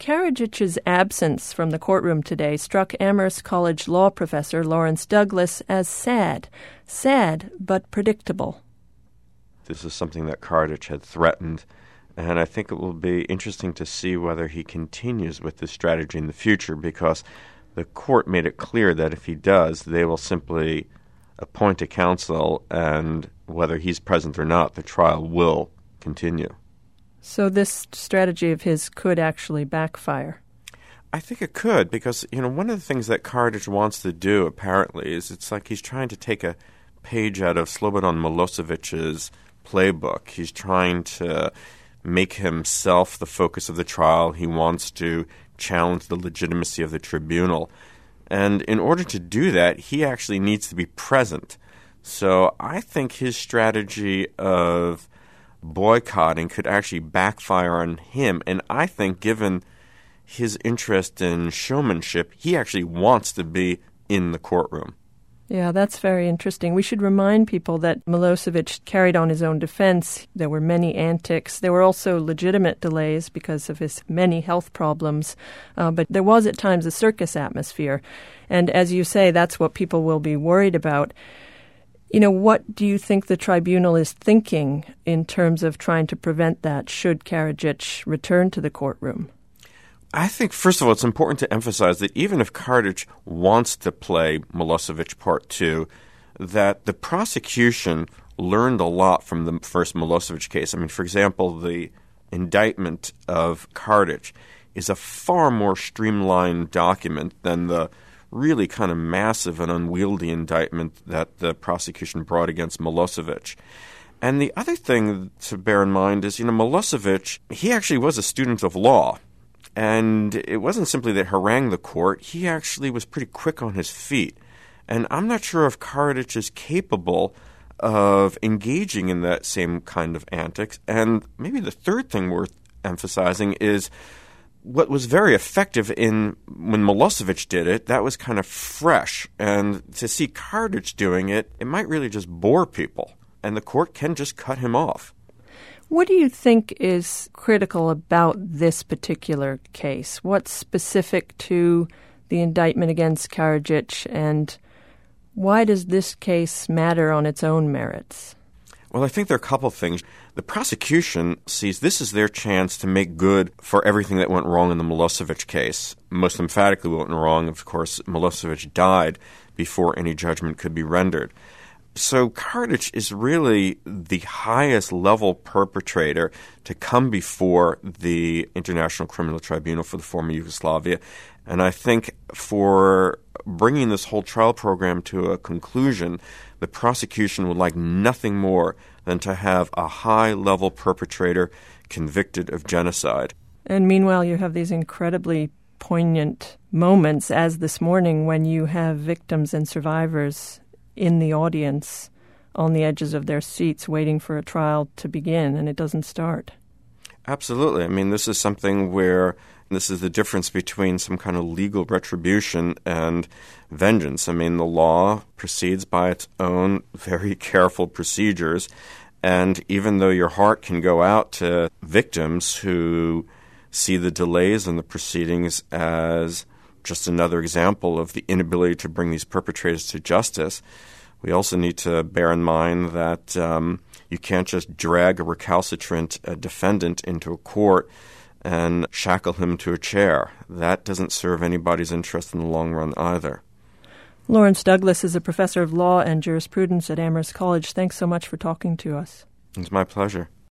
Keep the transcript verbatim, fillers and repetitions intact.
Karadzich's absence from the courtroom today struck Amherst College law professor Lawrence Douglas as sad. Sad, but predictable. This is something that Karadzic had threatened, and I think it will be interesting to see whether he continues with this strategy in the future, because the court made it clear that if he does, they will simply appoint a counsel, and whether he's present or not, the trial will continue. So this strategy of his could actually backfire. I think it could, because, you know, one of the things that Karadzic wants to do, apparently, is it's like he's trying to take a page out of Slobodan Milosevic's playbook. He's trying to make himself the focus of the trial. He wants to challenge the legitimacy of the tribunal. And in order to do that, he actually needs to be present. So I think his strategy of boycotting could actually backfire on him. And I think, given his interest in showmanship, he actually wants to be in the courtroom. Yeah, that's very interesting. We should remind people that Milosevic carried on his own defense. There were many antics. There were also legitimate delays because of his many health problems. Uh, but there was at times a circus atmosphere. And as you say, that's what people will be worried about. You know, what do you think the tribunal is thinking in terms of trying to prevent that should Karadzic return to the courtroom? I think, first of all, it's important to emphasize that even if Karadzic wants to play Milosevic Part two, that the prosecution learned a lot from the first Milosevic case. I mean, for example, the indictment of Karadzic is a far more streamlined document than the really kind of massive and unwieldy indictment that the prosecution brought against Milosevic. And the other thing to bear in mind is, you know, Milosevic, he actually was a student of law. And it wasn't simply that he harangued the court. He actually was pretty quick on his feet. And I'm not sure if Karadzic is capable of engaging in that same kind of antics. And maybe the third thing worth emphasizing is what was very effective in when Milosevic did it, that was kind of fresh. And to see Karadzic doing it, it might really just bore people. And the court can just cut him off. What do you think is critical about this particular case? What's specific to the indictment against Karadzic, and why does this case matter on its own merits? Well, I think there are a couple of things. The prosecution sees this as their chance to make good for everything that went wrong in the Milosevic case. Most emphatically what went wrong, of course, Milosevic died before any judgment could be rendered. So Karadzic is really the highest level perpetrator to come before the International Criminal Tribunal for the former Yugoslavia. And I think for bringing this whole trial program to a conclusion, the prosecution would like nothing more than to have a high-level perpetrator convicted of genocide. And meanwhile, you have these incredibly poignant moments, as this morning, when you have victims and survivors in the audience on the edges of their seats waiting for a trial to begin, and it doesn't start. Absolutely. I mean, this is something where this is the difference between some kind of legal retribution and vengeance. I mean, the law proceeds by its own very careful procedures, and even though your heart can go out to victims who see the delays in the proceedings as just another example of the inability to bring these perpetrators to justice, we also need to bear in mind that um, you can't just drag a recalcitrant uh, defendant into a court and shackle him to a chair. That doesn't serve anybody's interest in the long run either. Lawrence Douglas is a professor of law and jurisprudence at Amherst College. Thanks so much for talking to us. It's my pleasure.